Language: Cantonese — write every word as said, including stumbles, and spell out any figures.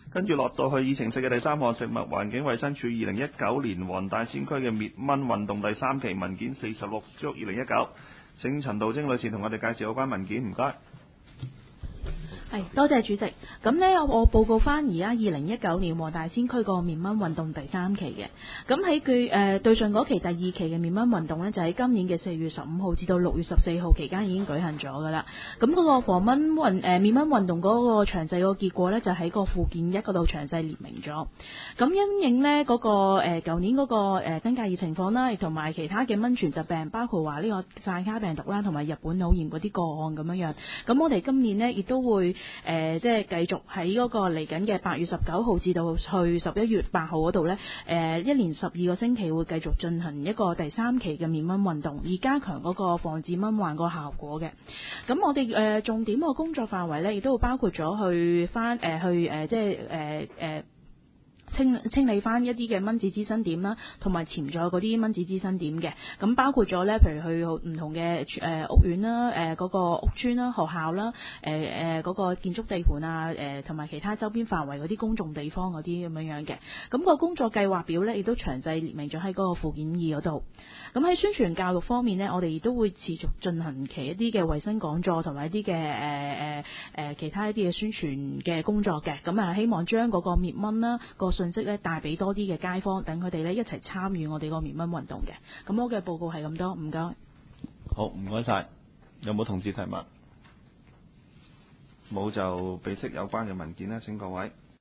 跟住落到去議程式嘅第三項，食物環境衞生署二零一九年黃大仙區嘅滅蚊運動第三期文件四十六至二零一九，請陳道晶女士同我哋介紹有關文件，唔該。 係，多謝主席。咁呢，我報告翻而家二零一九年黃大仙區個滅蚊運動第三期嘅。咁喺佢誒對上嗰期第二期嘅滅蚊運動呢，就喺今年嘅四月十五號至到六月十四號期間已經舉行咗㗎啦。咁嗰個防蚊運誒滅蚊運動嗰個詳細個結果呢，就喺個附件一嗰度詳細列明咗。咁因應呢嗰、嗰個誒舊年嗰個誒登革熱情況啦，同埋其他嘅蚊傳疾病，包括話呢個寨卡病毒啦，同埋日本腦炎嗰啲個案咁樣樣。咁我哋今年呢，亦都會誒、呃，即係繼續喺嗰個嚟緊嘅八月十九號至到去十一月八號嗰度呢，誒、呃，一連十二個星期會繼續進行一個第三期嘅滅蚊運動，以加強嗰個防治蚊患個效果嘅。咁我哋誒、呃、重點個工作範圍呢，亦都會包括咗去翻誒、呃、去誒、呃、即係誒誒。呃呃清清理翻一啲嘅蚊子滋生點啦，同埋潛在嗰啲蚊子滋生點嘅，咁包括咗咧，譬如去唔同嘅誒屋苑啦、誒、呃、嗰、嗰個屋邨啦、學校啦、誒誒嗰個建築地盤啊、誒同埋其他周邊範圍嗰啲公眾地方嗰啲咁樣樣嘅，咁、嗰個工作計劃表咧亦都詳細列明咗喺嗰個附件二嗰度。咁喺宣傳教育方面呢，我哋亦都會持續進行其一啲嘅衛生講座同埋一啲嘅誒誒誒其他一啲嘅宣傳嘅工作嘅，咁啊希望將嗰個滅蚊啦個信息咧帶俾多啲嘅街坊，等佢哋咧一齊參與我哋個滅蚊運動嘅。咁我嘅報告係咁多，唔該。 好，唔該晒。有冇同志提問？冇就備悉有關嘅文件呢，請各位。